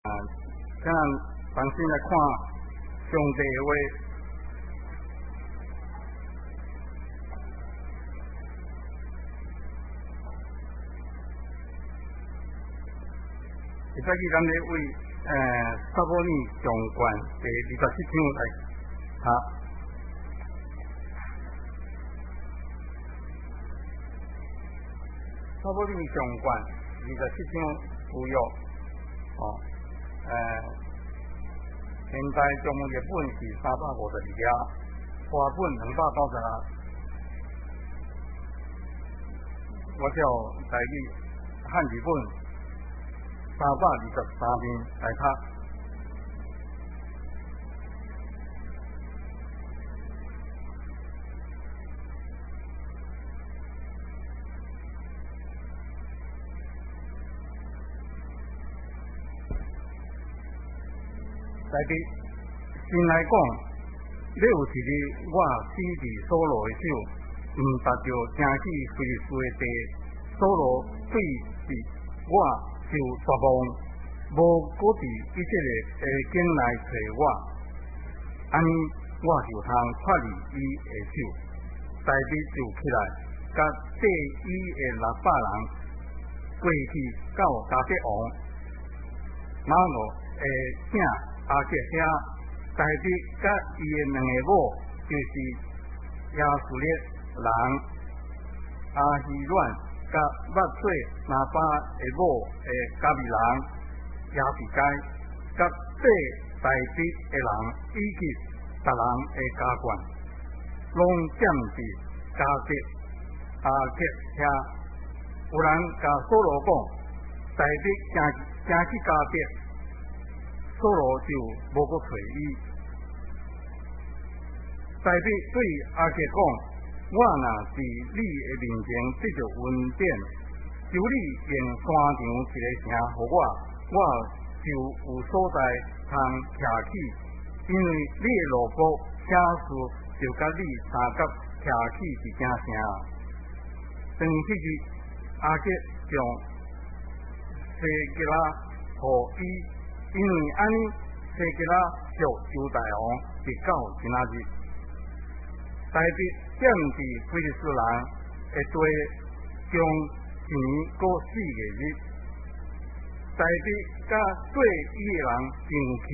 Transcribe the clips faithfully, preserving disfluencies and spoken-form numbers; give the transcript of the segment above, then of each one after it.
啊，咱重新来看上帝的话。会使去咱咧为诶撒母耳上卷第二十七章来读。撒母耳上卷二十七章有约，哦，诶、呃，现在中文日本是三百五十二页，华本两百九十六。我照台语汉语本三百二十三篇来读。在伫先来讲，你有一日我死伫扫罗的手，毋达着正去非利士的地，扫罗对峙我就绝望，无搁伫以色列的境内找我，安尼我就通脱离伊的手。大卫就起来，甲缀伊的六百人过去到加特王马罗的省。阿杰遐，大卫甲伊的两个某，就是亚述列人阿希乱，甲捌做拿巴的某的加比人亚比该，甲做大卫的人以及逐人的家眷，拢占伫加特阿杰遐。有人甲扫罗讲，大卫正正去加特。扫罗就无搁找伊。大卫对阿杰讲：我若伫你的面前得着恩典，求你用山场一个城互我，我就有所在通徛起，因为你的路仆写书就甲你三角徛起一间城。当迄日，阿杰将西吉拉互伊。因为安尼，西吉拉属犹大王，直到今仔日，大卫踮伫非利士人的地，将钱过四个日，大卫甲对伊的人争气，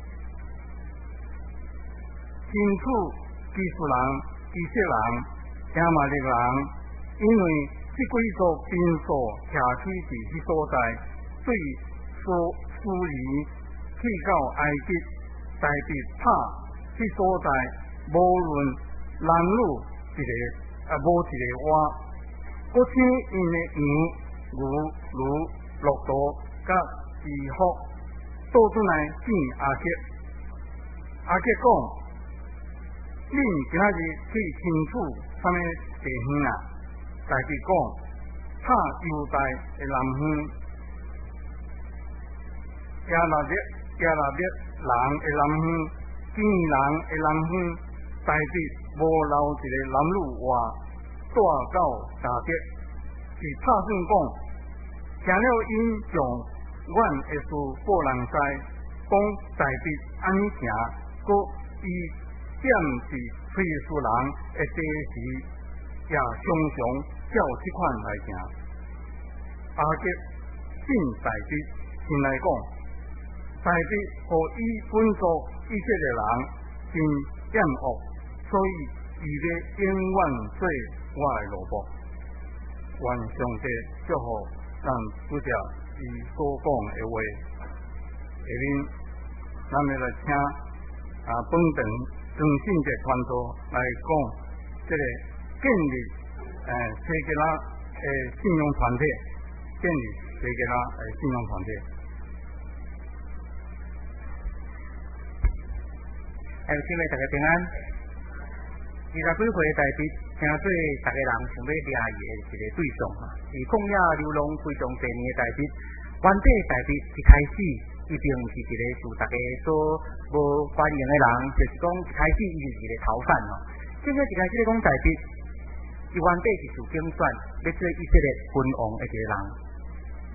清楚基述人、以色人、亚玛力人，因为这几座兵所徛起伫迄所在，对所疏离去到埃及，大卫拍迄所在，无论男女一个啊无一个活，搁请因的羊、牛、驴、骆驼甲衣服倒转来见阿杰。阿杰讲：恁今仔日去清楚啥物地方啊？大卫讲：拍犹大的南方。亚拿列亚拿列人的南方，基人的南方，大卫无留一个男女活，带到加特，是拍算讲，听了因将阮的事报人知，讲大卫安尼行，搁伊踮伫非利士人的地时，也常常照即款来行。阿杰信大卫，先来讲。大卫互伊本族以色列人真厌恶，所以伊要永远做我的奴仆。愿上帝祝福咱拄着伊所讲的话。下面咱们来请啊本堂张信哲传道来讲这个建立诶西吉拉的信用团体，建立西吉拉的信用团体。还有姊妹大家平安。二十几岁大卫，听做大家人想要掠伊的一个对象啊。是旷野流浪非常多年的大卫，原底大卫一开始一定是一个受大家所无欢迎的人，就是讲一开始伊是一个逃犯哦。正个一开始咧讲大卫，伊原底是受竞选要做以色列君王的一个人，伊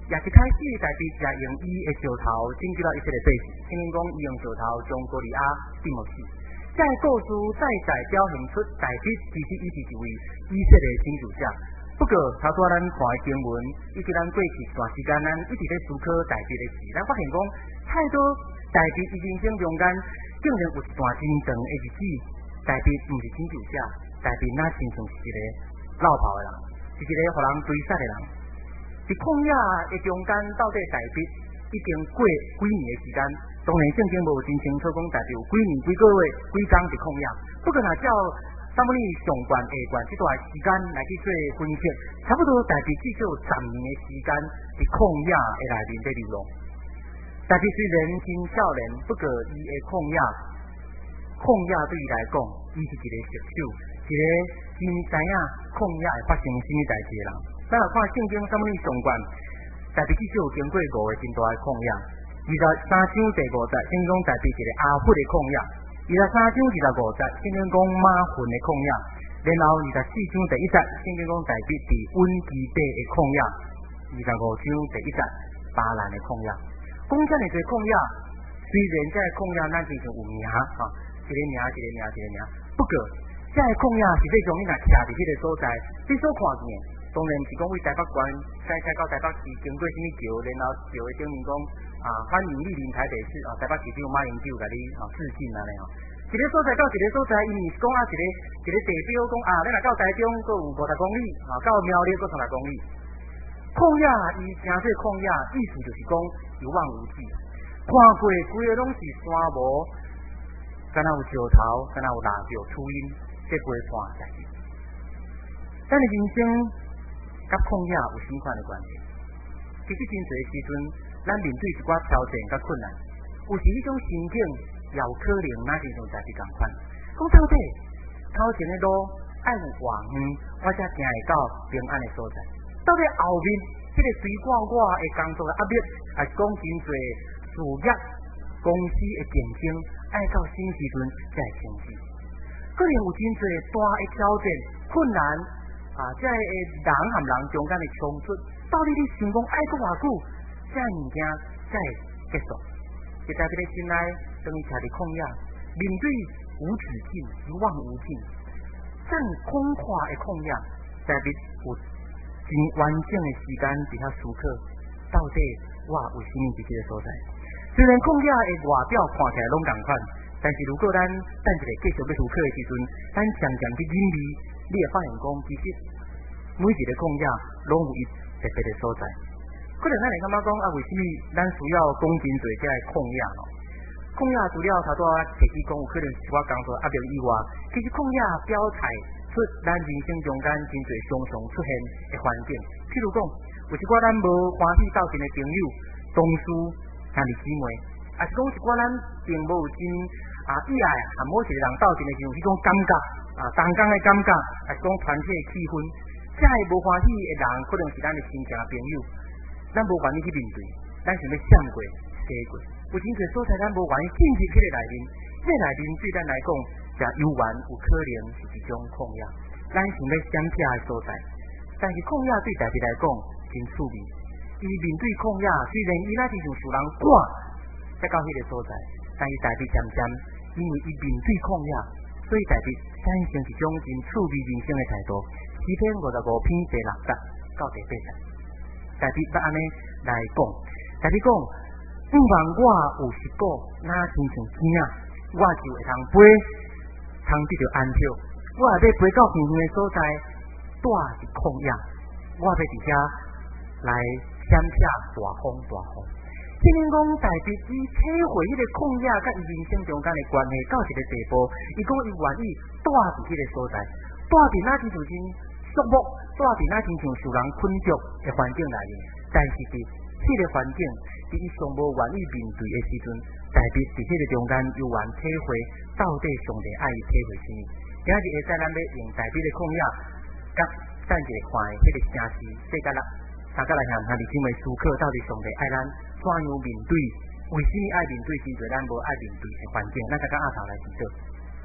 也一开始代币也用伊的石头拯救了一切的百姓，听讲伊用石头将哥利亚钉落死。这个故事再再表现出代币其实伊是一位以色列拯救者。不过，头拄咱看的经文，以及咱过去一段时间，咱一直在思考代币的事，咱发现讲太多代币伊人生中间竟然有一段真长的日子，代币毋是拯救者，代币那亲像是一个落跑的人，是一个互人追杀的人。伫旷野的中间，到底代币已经过几年的时间？当然，圣经无真清楚讲代币有几年、几个月、几工伫旷野。不过，若照撒母耳上卷、下卷这段时间来去做分析，差不多代币至少有十年的时间伫旷野的内面在流浪。代币虽然真少年，不过伊的旷野，旷野对伊来讲，伊是一个熟手，一个真知影旷野会发生什么代志的人。咱来看圣经撒母耳上卷，代币至少有经过五个真大的旷野。二十三章第五节，圣经讲代币一个阿弗的旷野。二十三章二十五节，圣经讲马粪的旷野。然后二十四章第一节，圣经讲代币伫温基底的旷野。二十五章第一节，巴兰的旷野。讲遮尔多旷野，虽然这个旷野咱真像有名哈，一个名一个名一个名，不过这个旷野实际上你若徛伫迄个所在，你所看见，当然是讲为台北县开开到台北市经过什么桥，然后桥的顶面讲啊欢迎莅临台北市啊，台北市长马英九甲你啊致敬安尼吼。一个所在到一个所在，因为是讲啊一个一个地标讲啊，咱若到台中阁有五十公里，啊到苗栗阁三十公里。旷野伊诚说旷野，意思就是讲一望无际，看过规个拢是山无，敢若有石头，敢若有蜡烛、秃鹰，这陪伴代志。咱的人生甲旷野有什么款的关系？其实真侪时阵，咱面对一寡挑战甲困难，有时迄种心境也有可能哪是像代志共款。讲到底，头前的路爱有远远，我才行会到平安的所在。到底后面迄、这个随我我的工作的压力，还是讲真侪事业公司的竞争，爱到什么时阵才会成事？可能有真侪大的挑战、困难啊！这个人和人中间的冲突，到底你想讲爱过偌久，这物件才会结束？就代表你心内等于徛伫旷野，面对无止境、一望无尽、这样空旷的旷野，代表有真完整的时间伫遐思考，到底我为什么伫这个所在？虽然旷野的外表看起来拢同款，但是如果咱等一个继续要思考的时阵，咱常常去忍味，你会发现讲，其实每一个旷野拢有伊特别的所在。可能咱会感觉讲啊，为什么咱需要讲真侪这个旷野咯？旷野除了头拄仔提起讲，有可能是我工作压力以外，其实旷野表态出咱人生中间真侪常常出现的环境。譬如讲，有一寡咱无欢喜斗阵的朋友、同事、兄弟姊妹，也是讲一寡咱并无真啊意爱和某一个人斗阵的时候，是种感觉啊，同工的感觉，也是讲团体的气氛。这个无欢喜的人，可能是咱的亲戚朋友，咱无愿意去面对，咱想要闪过、躲过。有真侪所在，咱无愿意进入迄个内面，这内面对咱来讲，也有缘有可能是一种旷野，咱想要闪避的所在。但是旷野对大家来讲真趣味，伊面对旷野，虽然伊那是像受人赶才到迄个所在，但是大家渐渐因为伊面对旷野，所以大家产生一种真趣味人生的态度。诗篇五十五篇第六节到第八节，大家要安尼来讲，大家讲，不妨我有一个哪亲像囝仔，我就会通飞，通得到安息。我也要飞到远远的所在，住伫旷野，我要伫遐来闪避大风大风。圣经讲，大家伊体会迄个旷野甲伊人生中间的关系到一个地步，伊讲伊愿意住伫迄个所在，住伫那亲像真肃穆，住伫那亲像受人困住的环境内面，但是伫迄个环境，伫伊上无愿意面对的时阵，代表伫迄个中间有缘体会到底上帝爱伊体会什么。今日会使咱要用代表的旷野，甲等一个看的迄个城市，世界啦，大家来向兄弟姊妹思考，到底上帝爱咱怎样面对？为什么爱面对真侪咱无爱面对的环境？咱大家阿头来知道。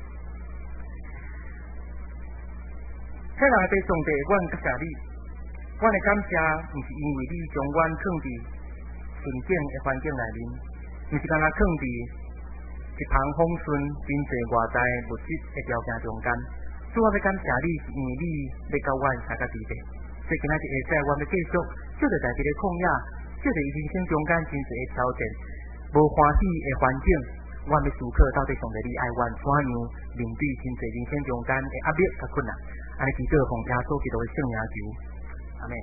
迄人对上帝，阮感谢你， 阮的感谢，毋是因为你将阮藏伫顺境的环境内面，毋是干那藏伫一旁风顺、真济外在物质的条件中间。主要要感谢你，是因为你要教阮三个地地。所以今仔日下载，阮要继续借着在这个抗压，借着伊人生中间真济的挑战，无欢喜的环境，阮要思考到底上帝你爱阮怎样面对真济人生中间的压力甲困难。安尼祈祷奉耶稣基督的圣名求，阿门。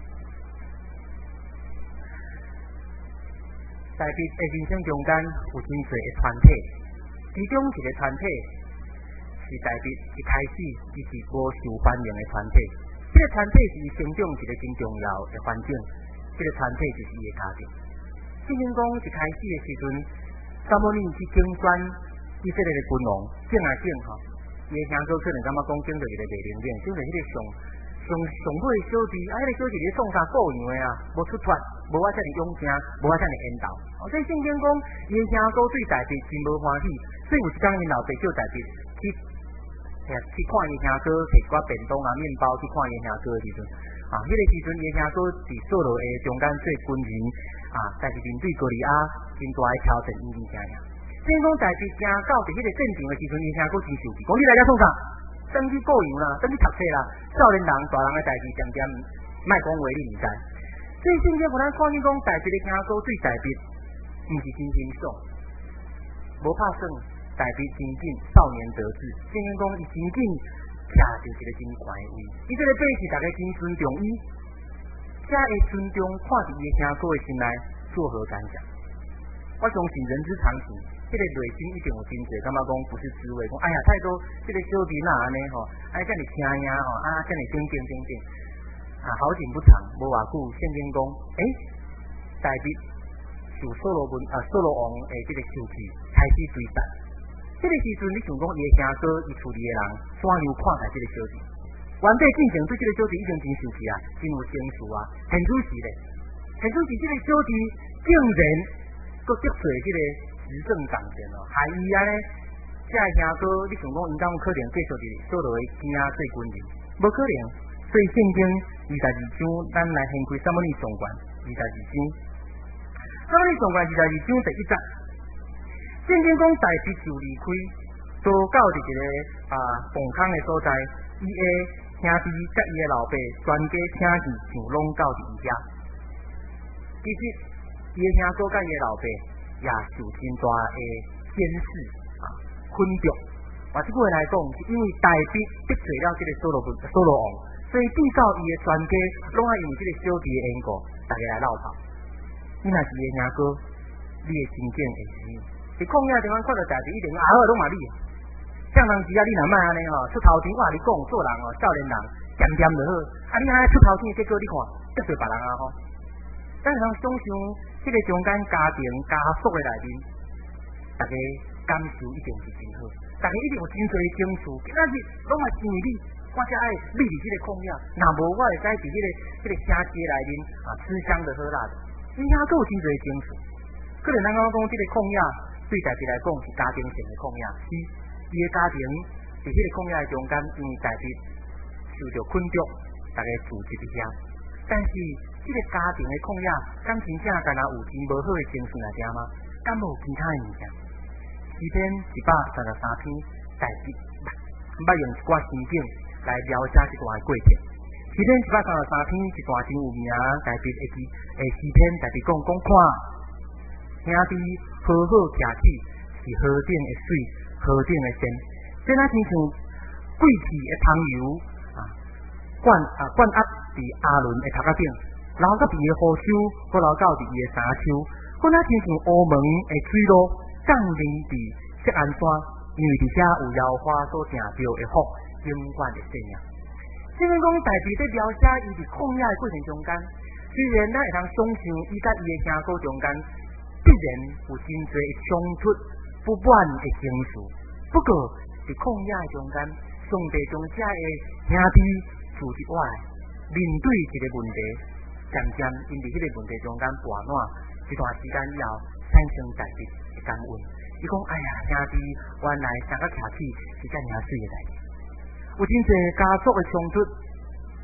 在彼的人生中间有真济的团体，其中一个团体是在彼一开始伊是无受欢迎的团体。这个团体是伊成长一个真重要的环境，这个团体就是伊的家庭。圣经讲一开始的时阵，撒母耳去竞选以色列的君王，竞啊竞吼，伊的兄哥可能感觉讲竞到一个袂灵验，竞到迄个上上上尾的小弟，啊，迄个小弟咧创啥故样的啊，无出脱，无我遮尔勇敢，无我遮尔缘投。哦，所以圣经讲伊的兄哥对大卫真无欢喜，所以有一天因老爸叫大卫去。去看伊兄哥，摕一寡便当啊、面包去看伊兄哥的时阵，啊，迄、那个时阵伊兄哥伫扫罗的中间做军人，啊，但是面对歌利亚真大的挑战，伊真惊。先讲大卫惊到伫迄个战场的时阵，伊兄哥真生气，讲你来遮创啥？登去过洋啦，登去读册啦，少年人、大人的代志，渐渐莫讲话你毋知。所以圣经互咱看见讲，大卫的兄哥对大卫毋是真欣赏，无拍算。大卫真紧少年得志，圣经讲伊真紧徛着一个真悬的位，伊这个辈是大家真尊重伊，才会尊重看伫伊的兄哥的心内作何感想。我相信人之常情，这个内心一定有真济感觉讲不是滋味，讲哎呀太多这个小弟那安尼吼，哎遮尔听呀吼，啊遮尔顶顶顶顶，啊好景不长，无偌久圣经讲，诶、欸，大卫受扫罗文啊扫罗王诶这个受气开始追杀。这个时阵，你想讲伊的兄哥、伊厝里的人怎样看待这个小弟？原底进前对这个小弟已经真生气啊，真有情绪啊，很出奇咧。很出奇，这个小弟竟然搁得罪这个执政党权哦，害伊安尼，这个兄哥，你想讲应当可能继续伫扫罗的囝仔做军人，无可能。所以圣经二十二章，咱来掀开撒母耳上卷二十二章，撒母耳上卷二十二章第一节。圣经讲大卫就离开，到到伫一个啊崩坑的所在，伊的兄弟甲伊的老爸全家请去上拢到伫伊遮。其实伊的兄哥甲伊的老爸也受真大的监视啊困着。话即句话来讲，是因为大卫得罪了这个扫罗扫罗王，所以至少伊的全家拢爱因为这个小弟的缘故，大家来闹跑。你若是伊的兄哥，你的真正会死。伫抗压地方看到大地一定啊，好拢嘛你，像当时啊，你若莫安尼吼，出头前我甲你讲，做人哦，少年人掂掂就好。啊，你安尼出头前，结果你看得罪别人啊吼。咱通想想，这个中间家庭家属的内面，大家感受一定是真好，大家一定有真多情绪。今仔日拢嘛是因为你，我才爱立伫这个抗压。若无我会使伫这个这个城市内面啊，吃香的喝辣的。你遐佫有真多情绪，可能咱讲讲这个抗压。对大家来讲是家庭性的抗压，是伊的家庭伫迄个抗压的中间，因为大家受到困着，大家聚集伫遐。但是这个家庭的抗压，敢真正干那有真无好的情绪来听吗？敢无其他的物件？诗篇一百三十三篇，大家捌用一寡情景来描写这段过程。诗篇一百三十三篇一段真有名，大家会记诶诗篇，大家讲讲看。兄弟好好徛起，是河顶的水，河顶的仙。这那亲像贵气的香油啊，灌啊灌压伫阿伦的头壳顶，流到伫伊的护手，搁流到伫伊的衫手。搁那亲像乌门的水路，降临伫锡安山，因为伫遮有妖花所定着的福，永远的生命。圣经讲大卫在描写伊伫抗压的过程中间，虽然咱会通想象伊甲伊的兄哥中间。必然有真侪冲突、不满的情绪，不过伫抗压的中间，上帝将这个兄弟聚集起来，面对一个问题，渐渐因伫迄个问题中间跋烂一段时间以后，产生大家的感恩。伊讲：哎呀，兄弟，原来三个徛起是遮尔水的代志。有真侪家族的冲突，大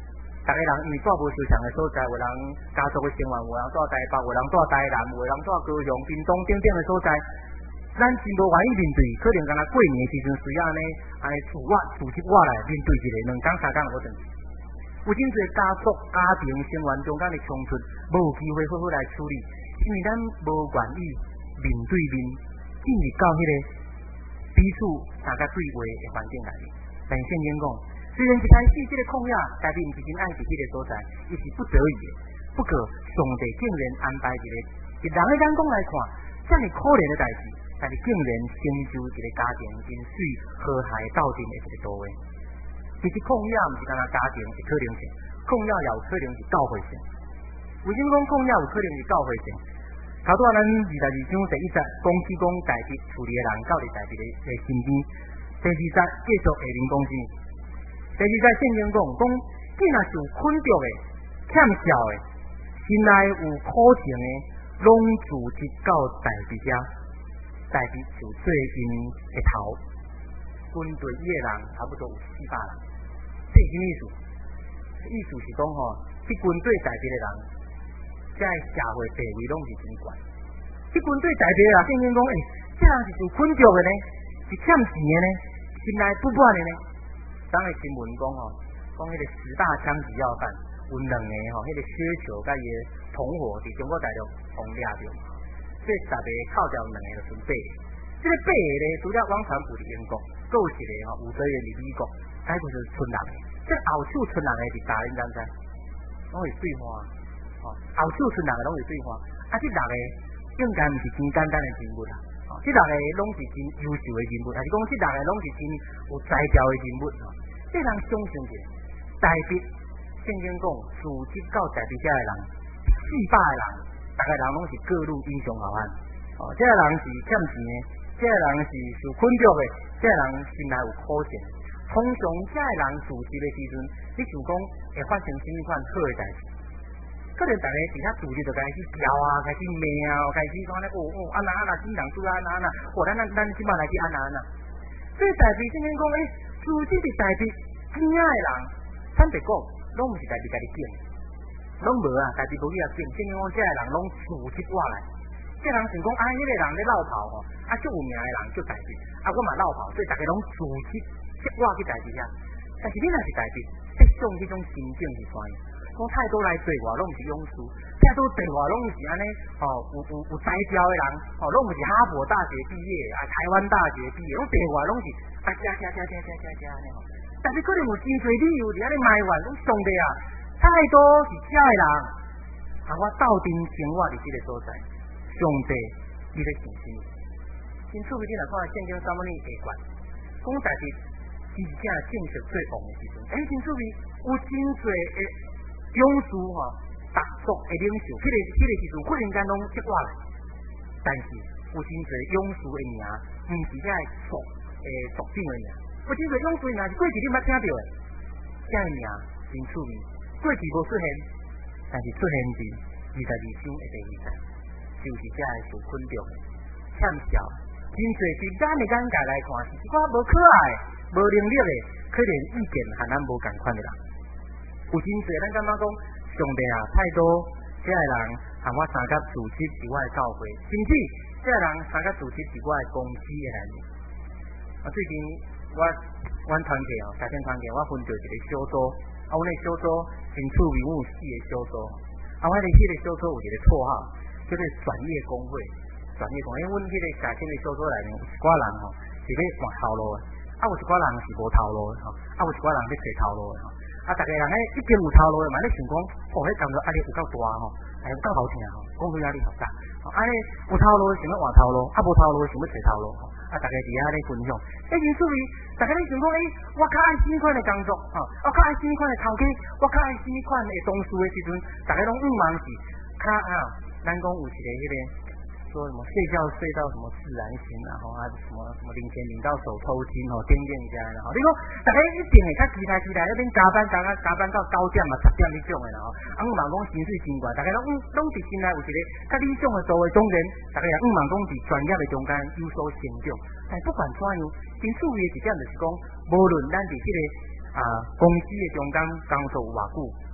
大家人因为住无相像的所在，有人家族的成员，有人住台北，有人住台南，有人住高雄、屏东等等的所在，咱真无愿意面对，可能敢若过年的时阵需要安尼安尼自我组织我来面对一个两工三工就无转去。有真侪家族家庭成员中间的冲突，无有机会好好来处理，因为咱无愿意面对面进入到迄个彼此大家对话的环境内面。但圣经讲，虽然一开始这个抗压，但是毋是真爱伫迄个所在，伊是不得已的。不过上帝竟然安排一个，以人的眼光来看，这么可怜的代志，但是竟然成就一个家庭因水和谐斗阵的一个道理。其实抗压毋是干那家庭的可能性，抗压也有可能是教会性。为什么讲抗压有可能是教会性？头拄仔咱二十二章第一节讲起讲代志处理的人到底代志的的身边，第二节继续下面讲是，第二节圣经讲讲，既若是有困着的、欠笑的、心内有苦情的，拢自直到代志遮，代志就做因的头。军队里的人差不多有四百人，这是什么意思？意思是讲吼，去军队代志的人，在社会地位拢是真悬。去军队代志的人，圣经讲，诶、欸，这人是有困着的呢，是欠钱的呢，心内不满的呢。当个新闻讲吼，讲迄个十大枪击要犯，有两个吼，迄个雪球甲伊的同伙伫中国大陆轰掠着，这十个扣掉两个就剩八个。这个八个咧，除了汪传部伫英国，还有一个吼吴泽元伫美国，还有就是村人的。这后手村人的伫哪恁知唔知？拢会对话，吼后手村人的拢会对话。啊，这六个应该毋是真简单的人物啦，吼这六个拢是真优秀的人物，还是讲这六个拢是真有才调的人物吼。这人相信者，代笔圣经讲，自直到代笔遮的人，四百个人，大概人拢是各路英雄好汉。哦，这个人是欠钱的。这个人是受困着的，这个人心内有苦情。通常这个人自治的时阵，你想讲会发生什么款好的代志？可能大家伫遐自治就开始飙啊，开始骂啊，开始讲咧哦哦，安那安那，新人做啊安那安那，哦咱咱咱即摆来去安那安那。这代志圣经讲，诶，自治的代志，惊的人，坦白讲，拢毋是代志家己拣，拢无啊，代志无去啊拣。圣经讲，这个人拢自治过来。这人想讲，啊，迄个人咧绕跑吼，啊，足有名的人就代志，啊，我嘛绕跑，所以大家拢自己接我去代志遐。但是你若是代志，必须迄种心境是怎样？讲太多来对我，拢毋是勇士；太多对我，拢毋是安尼，吼、哦，有有有才调的人，吼、哦，拢毋是哈佛大学毕业，啊，台湾大学毕业，拢对我拢是啊，加加加加加加加安尼吼。但是可能有真侪理由伫安尼埋怨，讲上帝啊，太多是假的人，啊，我斗阵生活伫即个所在。上帝，你咧信心？因此，你若看圣经三文里下卷，讲代志真正正式做王的时阵，哎，因此有真侪的勇士吼，达族的领袖，迄、那个迄、那个时阵忽然间拢接过来，但是有真侪勇士的名，毋是遐族诶族长的名，有真侪勇士的名是过去你捌听到的，这个名真趣味，过去无出现，但是出现伫二十二章的第二节。就是这个受困着的、欠笑，真侪伫咱的眼界来看，是一寡无可爱、无能力的，可能意见和咱无共款的人。有真侪咱感觉讲，上帝啊，太多这个人和我参加组织伫我的教会，甚至这个人参加组织伫我的公司的内面。啊，最近我阮团体哦，家庭团体，我分到一个小组，啊，阮的小组真趣味，阮有四个小组，啊，我的迄个小组有一个绰号。就是转业工会，转业工会，因为阮迄个家庭的小组内面有一寡人吼是要换头路的，啊有一寡人是无头路的吼，啊有一寡人要找头路的吼，啊大家人咧已经有头路的嘛咧想讲，哦迄工作压力有够大吼，还有够好听吼，工作压力好大，啊咧有头路想要换头路，啊无头路想要找头路吼，啊大家伫遐咧分享，诶因此于大家咧想讲，诶我较爱什么款的工作吼，我较爱什么款的头家，我较爱什么款的同事的时阵，大家拢毋茫是较啊。咱讲有一个迄个说什么睡觉睡到什么自然醒，然后啊什么什么领钱领到手抽筋哦，点点加，然后你讲大家一定会较期待期待那边加班加加班到九点嘛十点迄种的啦吼，啊毋茫讲薪水真悬，大家拢拢伫心内有一个较理想的座位，当然大家也毋茫讲伫专业的中间有所成长，但不管怎样，真趣味的一点就是讲，无论咱伫迄个啊公司的中间工作有偌久，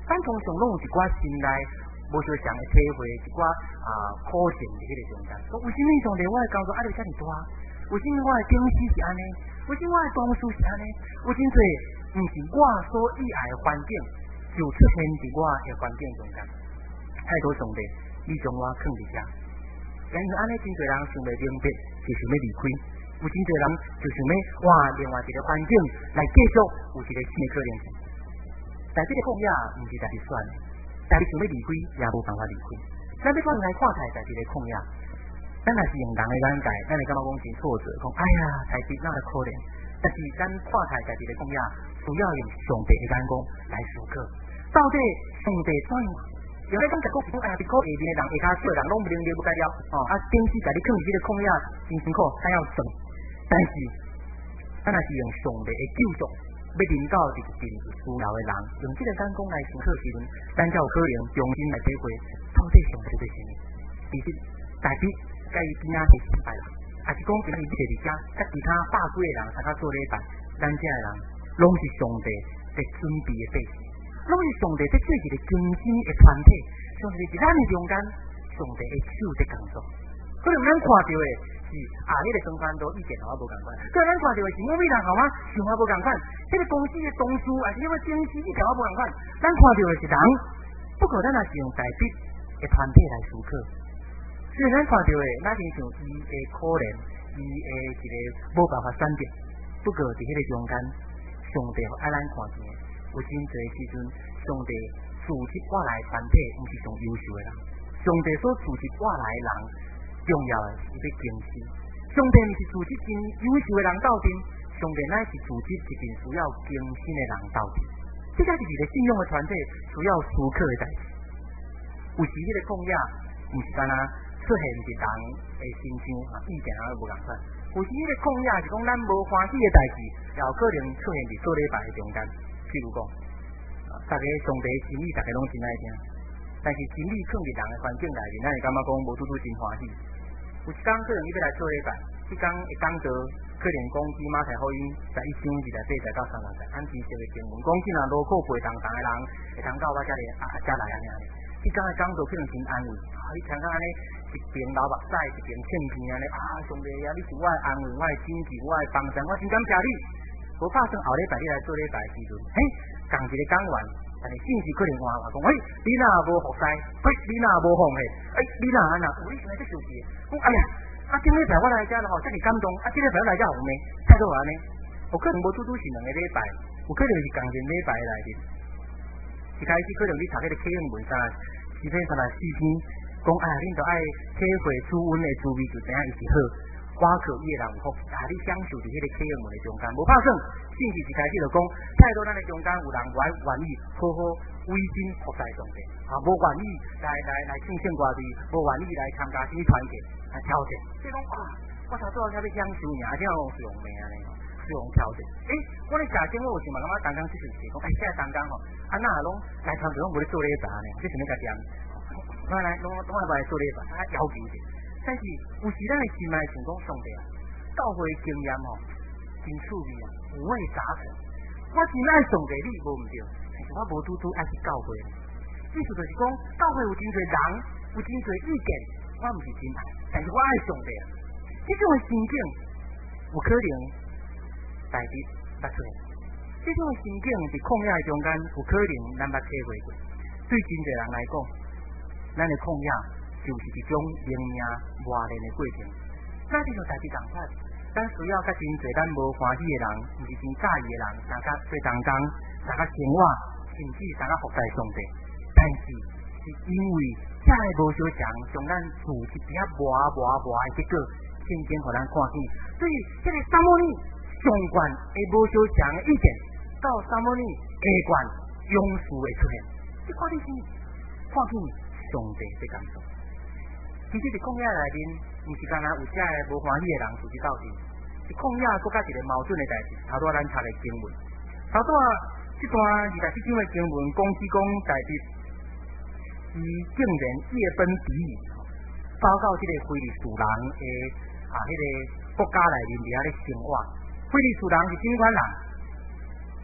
咱通常拢有一寡心内无相像的体会，一寡啊苦情伫迄个中间。说为什么上帝我的工作压力遮尔大？为什么我的公司是安尼？为什么我的同事是安尼？有真侪毋是我所意爱的环境，就出现伫我的环境中间。太多上帝，你将我放伫遮。因为安尼真侪人想袂明白，就想要离开；有真侪人就想要换另外一个环境来继续有一个新的可能性。但这个抗压毋是家己选的，家己想要离开也无办法离开。咱要看来看待家己的抗压，咱若是用人的眼界，咱会感觉讲真挫折，讲哎呀，才是那个可怜。但是咱看待家己的抗压，需要用上帝的眼光来思考，到底上帝怎样？有咧讲，甲讲哎呀，伫苦下面的人，下骹做人拢不能了不解了，哦，啊，顶时家己放这个抗压真辛苦，还要算。但是，咱若是用上帝的救赎，要领到一个有需要的人，用这个眼光来思考时阵，咱才有可能重新来体会到底上帝是啥物。其实，大比甲伊边仔是失败啦，还是讲今日这个家，甲其他百几个人参加做礼拜，咱这个人拢是上帝在准备的百姓。拢是上帝在做一个精心的团体，上帝是咱的中间，上帝的手在工作。可能咱看到的是啊，迄、那个相关都意见好无共款；可能咱看到的是某位人好啊，想法无共款；迄、那个公司的同事还是迄个经济意见好无共款。咱看到的是人，不过咱也是用代笔的团体来思考。所以咱看到的，咱是像伊的可能，伊的一个无办法选择。不过伫迄个中间，上帝爱咱看见。有真侪时阵，上帝组织我来团体，毋是上优秀的人。上帝所组织我来的人，重要的是要坚持。上帝毋是组织真优秀的人斗阵，上帝乃是组织一群需要更新的人斗阵。这才是一个信用的团体需要思考的代志。有时迄个抗压，毋是干那出现一人的心上啊，意见啊无共款。有时迄个抗压是讲咱无欢喜的代志，也有可能出现伫做礼拜的中间。譬如讲，大家上帝心意，大家拢真爱听，但是心意放伫人的环境内面，咱会感觉讲无拄拄真欢喜。有一天可能伊要来做礼拜，迄天会讲到可能讲起马太福音十一章二十八节到三十节，按天实的经文，讲起若路苦背重担的人，会通到我遮里啊遮来安尼安尼。迄天的讲道可能真安慰，啊，你听到安尼一边流目屎，一边欠片安尼啊，上帝啊，你是我的安慰，我的拯救，我的帮助，我真感谢你。无拍算后礼拜你来做礼拜时阵，嘿，共一个讲完，但是甚至可能话话讲，喂，你若无服侍，喂，你若无奉献，哎，你若安那，有你现在这事事，讲哎呀，啊，今礼拜我来遮咯，吼，遮尔感动，啊，今礼拜我来遮红咩，态度安尼，有可能无拄拄是两个礼拜，有可能是共一礼拜来的。一开始可能你读迄个启用文章，四篇三来四篇，讲哎呀，恁着爱体会主恩的滋味，就知影伊是好。我可伊的人有福，啊！你享受伫迄个启用门的中间，无拍算，甚至一开始就讲，太多咱的中间有人愿愿意好好委身服侍上帝，啊，无愿意来来来献献外地，无愿意来参加什么团体来挑战。即讲啊，我头拄好才要享受尔，而且我是用命安尼，是用挑战。诶、欸，我咧写经我有时嘛感觉刚刚即阵时讲，诶、欸，现在刚刚吼，啊那拢来参加拢无咧做礼拜呢，即是咩个点？来来，拢拢来来做礼拜，啊要求者。但是有时咱的心内想讲上帝啊，教会经验吼真趣味啊，五味杂陈。我真爱上帝你无毋对，但是我无拄拄爱去教会。意思就是讲，教会有真侪人，有真侪意见，我毋是真爱，但是我爱上帝啊。这种的心境有可能大致捌出现。这种的心境伫抗压中间有可能咱捌体会过。对真侪人来讲，咱的抗压。就是一种灵命磨练的过程。那这种代志共款，咱需要甲真侪咱无欢喜的人，毋是真介意的人，大家做同工，大家生活，甚至大家服侍上帝。但是是因为这个无相像，将咱自一边磨磨磨的结果，渐渐互咱看见。所以这个萨摩尼上悬的无相像的意见，到萨摩尼下悬勇士的出现，这看见是看见上帝在工作。其实伫抗压内面，毋是干那有遮个无欢喜的人自己斗阵，是抗压搁较一个矛盾的代志。头拄咱查的经文，头拄这段二十四章的经文，讲是讲代志，伊竟然夜奔比喻，报告这个非利士人的啊，迄、那个国家内面伫遐咧生活。非利士人是什么款人？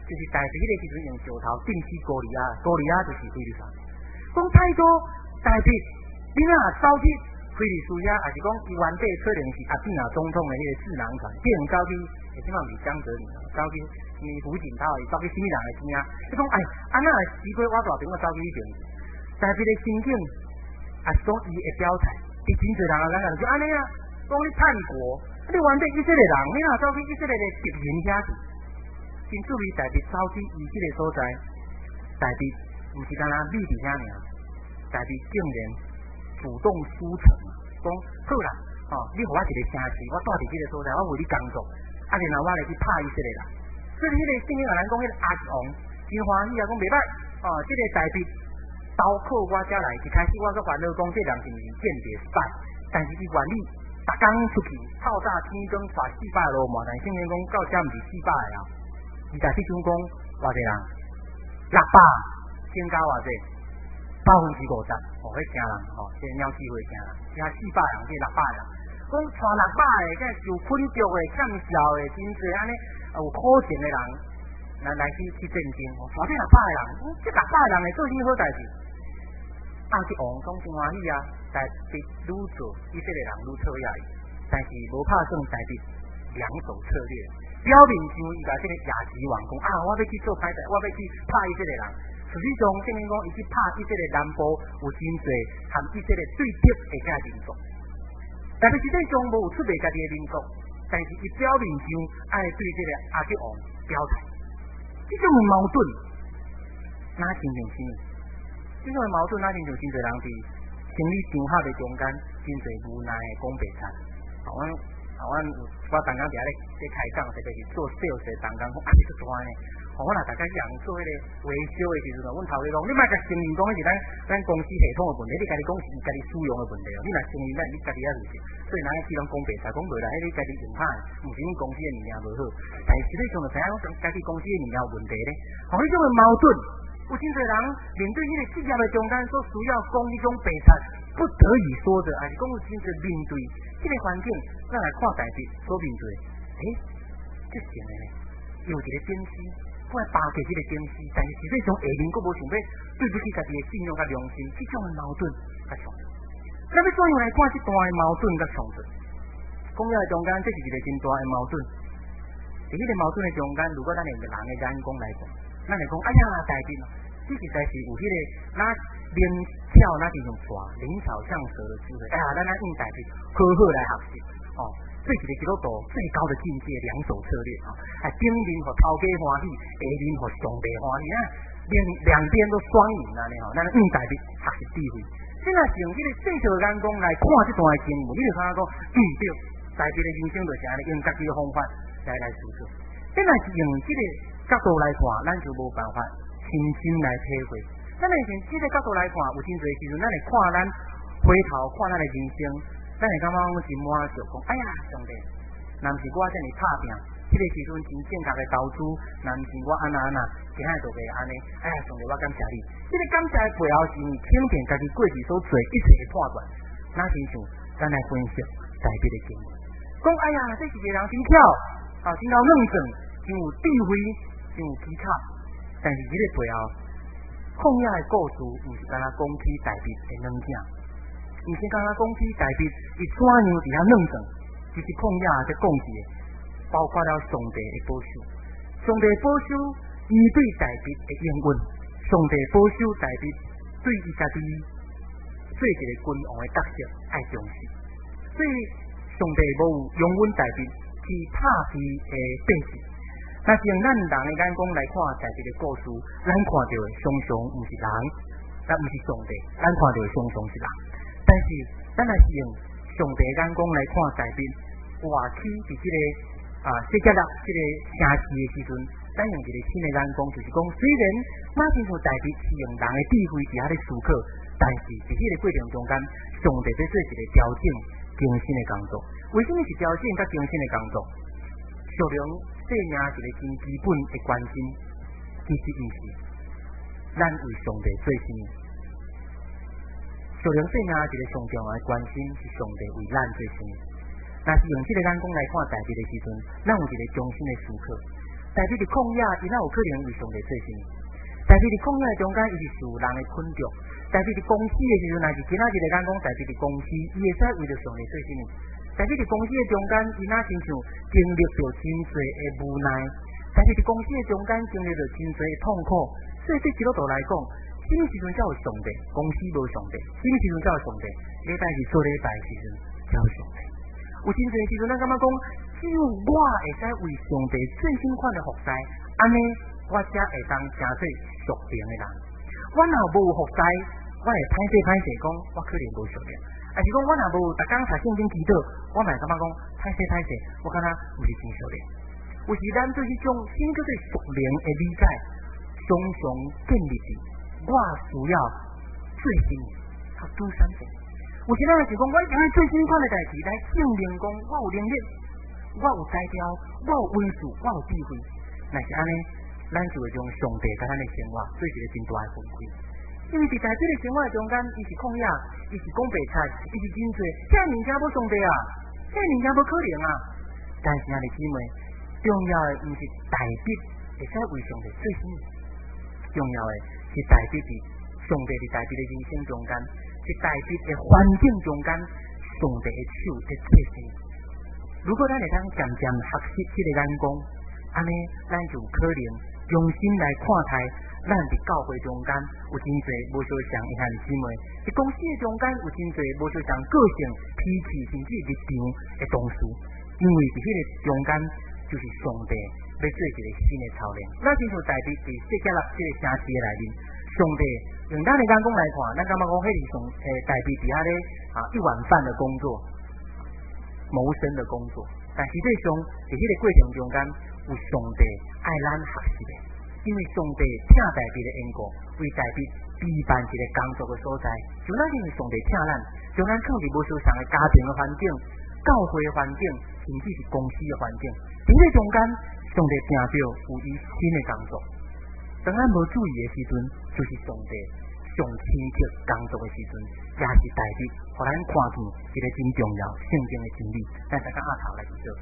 就是大地迄个时阵用石头定起高利亚，高利亚就是菲律宾。讲太多大地，你若走去菲律宾啊，还是讲伊原底可能是阿扁啊总统的迄个智囊团，变走去，诶，即嘛毋是江泽民，走去什么胡锦涛，走去什么人的钱啊？伊讲哎，安那时过我大兵，我走去迄边，大地的心境，也是讲伊会表态，伊真侪人啊，人就安尼啊，讲你叛国，你原底以色列人，你若走去以色列的敌人遐去。因此，为大地走去伊即个所在，大地毋是干那立伫遐尔，大地竟然主动输诚，讲好啦，哦，你互我一个城市，我住伫即个所在，我为你工作，啊，然后我来去拍以色列人。所以，迄个圣经人讲，迄个阿吉王真欢喜啊，讲袂歹，哦，即个大地包括我遮来，一开始我个烦恼讲，这人是毋是间谍失败，但是伊愿意逐工出去透早天光刷四百罗嘛，但圣经讲到遮毋是四百个啊。二十四种讲偌济人，六百增加偌济，百分之五十，哦，迄惊人，哦，即鸟鼠会惊人，惊四百人，即六百人，讲带六百个，即受困着的、欠笑的，真侪安尼有苦情的人，来来去去震惊，哦，带这六百个人，即六百个人会做啥好代志？阿吉王讲真欢喜啊，但是愈做以色列人愈讨厌伊，但是无拍算代志两手策略。表面上伊甲即个亚吉王讲啊，我要去做歹代，我要去拍以色列人。实际上，圣经讲伊去拍以色列南部有真侪含以色列对敌的遮民族，但是实际上无有出卖家己的民族，但是伊表面上爱对即个亚吉王表态。这种矛盾哪形成什么？这种矛盾哪形成真侪人伫心理场合的中间，真侪无奈的讲白惨。啊，阮啊，阮有我刚刚伫遐咧咧开讲，特别是做 sales 的，刚刚讲压力足大呢。吼，我若大家去人做迄个维修的时阵，阮头家讲，你莫甲承认讲迄是咱咱公司系统的问题，你家己讲是家己使用的问题哦。你若承认，咱你家己也是，所以人家去拢讲白菜，讲袂来，迄你家己用歹，毋是你公司的物件无好。但是实际上就知影讲家己公司的物件有问题咧。吼，迄种的矛盾，有真侪人面对迄个职业的中间所需要讲迄种白菜，不得已说的，还是讲有真侪面对这个环境，咱来看代志所面对，诶，这是的呢，有一个点子。我来巴结这个点子，但是实际上下面佫无想要对不起家己的信用甲良心，这种的矛盾甲冲突。那要怎样来看这段的矛盾甲冲突？讲了中间，这是一个真大的矛盾。在这个矛盾的中间，如果咱用个人的眼光来讲，咱来讲，哎呀，大兵，这实在是有迄、那个那灵巧那这种抓灵巧像蛇的智慧。哎呀，咱来用大兵好好来学习哦。这是一个基督徒最高的境界，两手策略啊！哎，顶面和头家欢喜，下面和上帝欢喜啊！两两边都双赢啊！你好，咱用大兵学习智慧。现在用这个正确的眼光来看这段的经文，你就看到讲，嗯对，大兵的人生就是安尼，用家己的方法来来思考。现在是用这个角度来看，咱就无办法亲身来体会。咱来从这个角度来看，有真侪时阵，咱来看咱回头看咱的人生。咱会感觉讲真满足，讲哎呀，上帝，若毋是我遮尔拍拼，迄、那个时阵真正确的投资，若毋是我安那安那，今仔就袂安尼。哎呀，上帝，我感谢你。这个感谢的背后是肯定家己过去所做一切的判断。哪亲像咱来分析代表的经验，讲哎呀，这是一个人真巧，啊，真有认真，真有智慧，真有技巧。但是这个背后，抗压的故事，毋是干那讲起代表的软件。毋是刚刚讲起代笔，伊怎样伫遐弄成？其实抗压在讲起，包括了上帝的保守，上帝保守伊对代笔的应允，上帝保守代笔对伊家己做一个君王的角色爱重视，所以上帝无有永远代笔去拍戏的变质。但是用咱人的眼光来看代笔的故事，咱看到的常常毋是人，咱毋是上帝，咱看到的常常是人。但是，咱也是用上帝眼光来看代笔，活起伫即个啊，世界啦，即个城市的时阵，咱用一个新的眼光，就是讲，虽然马天所代笔是用人的智慧伫遐咧思考，但是伫迄个过程中间，上帝在做一个调整、更新的工作。为什么是调整甲更新的工作？属灵生命一个真基本的关心，其实伊是咱为上帝做什么？属灵生命一个上重要的关心是上帝为咱做什么？若是用这个眼光来看代志的时阵，咱有一个中心的思考。 代表伫旷野，伊哪有可能为上帝做什么？代表伫旷野中间，伊是受人的困着；代表伫公司的时阵，若是今仔日的眼光，代表伫公司，伊会使为着上帝做什么？代表伫公司的中间，伊哪亲像经历着真侪的无奈；代表伫公司的中间，经历着真侪的痛苦。所以对基督徒来讲，什么时阵才有上帝？公司无上帝。什么时阵才有上帝？礼拜日做礼拜的时阵才有上帝。有真侪时阵，咱感觉讲，只有我会使为上帝最新款的服侍，安尼我才会当成做属灵的人。我若无服侍，我会歹势歹势讲，我可能无属灵。还是讲我若无逐工读圣经祈祷，我嘛感觉讲歹势歹势，我敢若毋是真属灵。有时咱对迄种什么叫做属灵的理解，常常建立伫我需要最新和拄三者。有时咱是讲，我一定要最新款的代志来证明讲，我有能力，我有才调，我有温数，我有智慧。若是安尼，咱就会将上帝甲咱的生活做一个真大的分开。因为伫在这个生活中间，伊是旷野，伊是讲白菜，伊是真侪，这物件无上帝啊，这物件无可能啊。但是兄弟姊妹，重要的毋是代笔会使为上帝做什么，重要的是代笔伫上帝伫代笔的人生中间。是代表的环境中间，上帝的手在做事。如果咱会当渐渐学习这个眼光，安尼咱就有可能用心来看待咱伫教会中间有真侪无相像的兄弟姊妹，伫公司的中间有真侪无相像个性、脾气甚至立场的同事，因为伫迄个中间就是上帝要做一个新的操练。咱亲像代表伫世界六这个城市内面，上帝。用咱的眼光来看，咱感觉讲，迄是上诶代表伫遐咧啊一碗饭的工作，谋生的工作。但实际上，伫迄个过程中间，有上帝爱咱学习的，因为上帝疼代表的缘故，为代表陪伴一个工作的所在。就咱因为上帝疼咱，将咱放伫无相同的家庭的环境、教会的环境，甚至是公司的环境。伫迄个中间，上帝定着有伊新的工作。当咱无注意的时阵，就是上帝上亲切工作的时阵，也是代表，互咱看见一个真重要圣经的真理。咱大家下头来祈祷。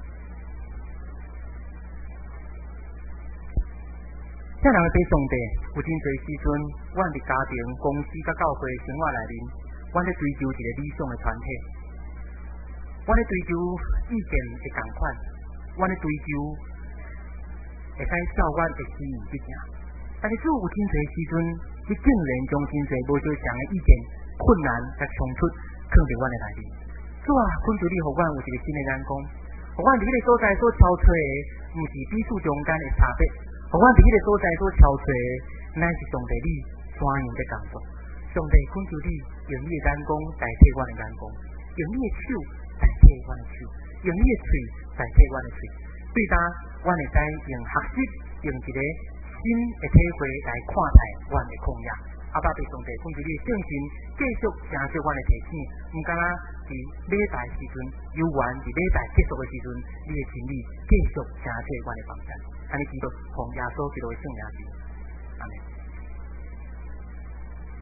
这两个对上帝，有真侪时阵，阮伫家庭、公司甲教会生活内面，阮咧追求一个理想的团体，阮咧追求意见会共款，阮咧追求会使照阮的心意去行。但是，有真侪时阵，你竟然将真侪无相像的意见、困难甲冲突放伫阮的内面。主啊，恳求你，互阮有一个新的眼光，互阮伫迄个所在所挑出的，毋是彼此中间的差别，互阮伫迄个所在所挑出的，乃是上帝你专用的工作。上帝恳求你，用你的眼光代替阮的眼光，用你的手代替阮的手，用你的嘴代替阮的嘴。对当阮会使用学习，用一个新的体会来看待阮的旷野。阿爸对上帝，恳求你的圣心继续成就阮的提醒，毋敢若伫礼拜时阵，有缘伫礼拜结束的时阵，你的真理继续成就阮的房间。安尼祈祷，奉耶稣基督的圣名祈，阿门。